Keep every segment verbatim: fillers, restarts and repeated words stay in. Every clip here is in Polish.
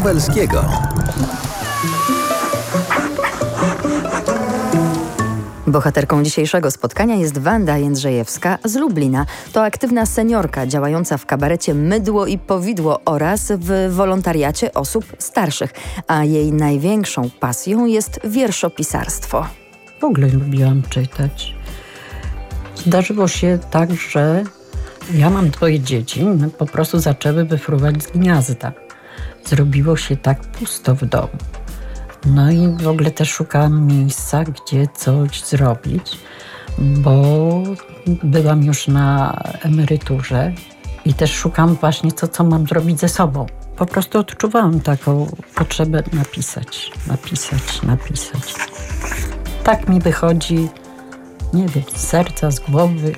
Lubelskiego. Bohaterką dzisiejszego spotkania jest Wanda Jędrzejewska z Lublina. To aktywna seniorka działająca w kabarecie Mydło i Powidło oraz w wolontariacie osób starszych. A jej największą pasją jest wierszopisarstwo. W ogóle lubiłam czytać. Zdarzyło się tak, że ja mam dwoje dzieci, no po prostu zaczęły wyfruwać z gniazda. Zrobiło się tak pusto w domu. No i w ogóle też szukałam miejsca, gdzie coś zrobić, bo byłam już na emeryturze i też szukam właśnie, co, co mam zrobić ze sobą. Po prostu odczuwałam taką potrzebę napisać, napisać, napisać. Tak mi wychodzi, nie wiem, z serca, z głowy.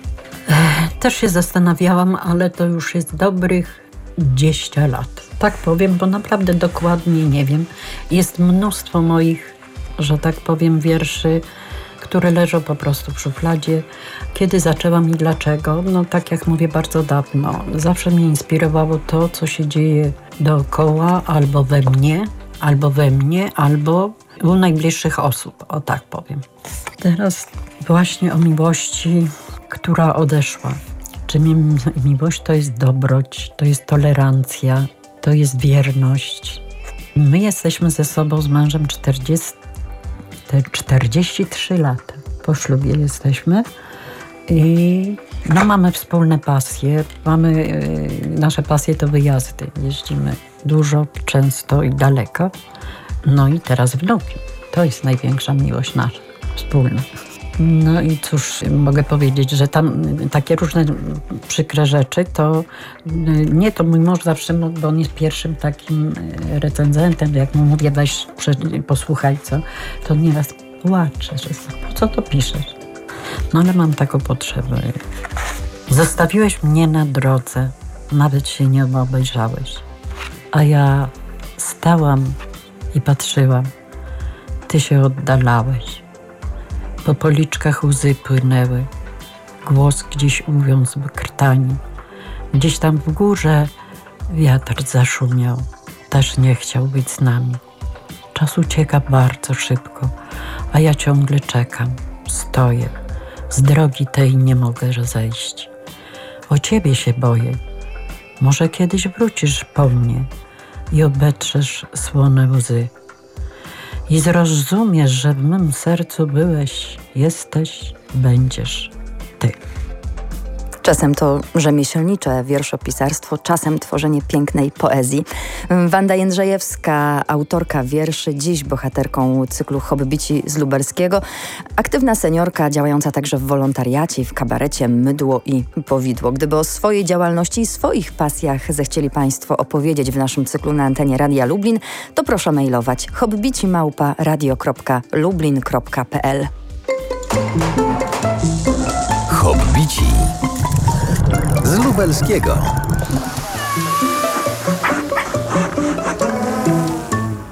Też się zastanawiałam, ale to już jest dobrych dziesięć lat. Tak powiem, bo naprawdę dokładnie nie wiem. Jest mnóstwo moich, że tak powiem, wierszy, które leżą po prostu w szufladzie. Kiedy zaczęłam i dlaczego? No tak jak mówię, bardzo dawno. Zawsze mnie inspirowało to, co się dzieje dookoła, albo we mnie, albo we mnie, albo u najbliższych osób, o tak powiem. Teraz właśnie o miłości, która odeszła. Czy mi, miłość to jest dobroć, to jest tolerancja, to jest wierność. My jesteśmy ze sobą z mężem czterdzieści, czterdzieści trzy lata. Po ślubie jesteśmy i no, mamy wspólne pasje. Mamy, nasze pasje to wyjazdy. Jeździmy dużo, często i daleko. No i teraz wnuki. To jest największa miłość nasza, wspólna. No i cóż, mogę powiedzieć, że tam takie różne przykre rzeczy, to nie, to mój mąż zawsze, bo on jest pierwszym takim recenzentem, jak mu mówię, weź, posłuchaj co, to nieraz płacze, że po co to piszesz? No ale mam taką potrzebę. Zostawiłeś mnie na drodze, nawet się nie obejrzałeś, a ja stałam i patrzyłam, ty się oddalałeś. Po policzkach łzy płynęły, głos gdzieś uwiązł krtani. Gdzieś tam w górze wiatr zaszumiał, też nie chciał być z nami. Czas ucieka bardzo szybko, a ja ciągle czekam, stoję. Z drogi tej nie mogę zejść. O ciebie się boję. Może kiedyś wrócisz po mnie i obetrzesz słone łzy. I zrozumiesz, że w mym sercu byłeś, jesteś, będziesz ty. Czasem to rzemieślnicze wierszopisarstwo, czasem tworzenie pięknej poezji. Wanda Jędrzejewska, autorka wierszy, dziś bohaterką cyklu Hobbici z Lubelskiego. Aktywna seniorka działająca także w wolontariacie i w kabarecie Mydło i Powidło. Gdyby o swojej działalności i swoich pasjach zechcieli Państwo opowiedzieć w naszym cyklu na antenie Radia Lublin, to proszę mailować hobbici małpa radio kropka lublin kropka p l. Hobbici z Lubelskiego.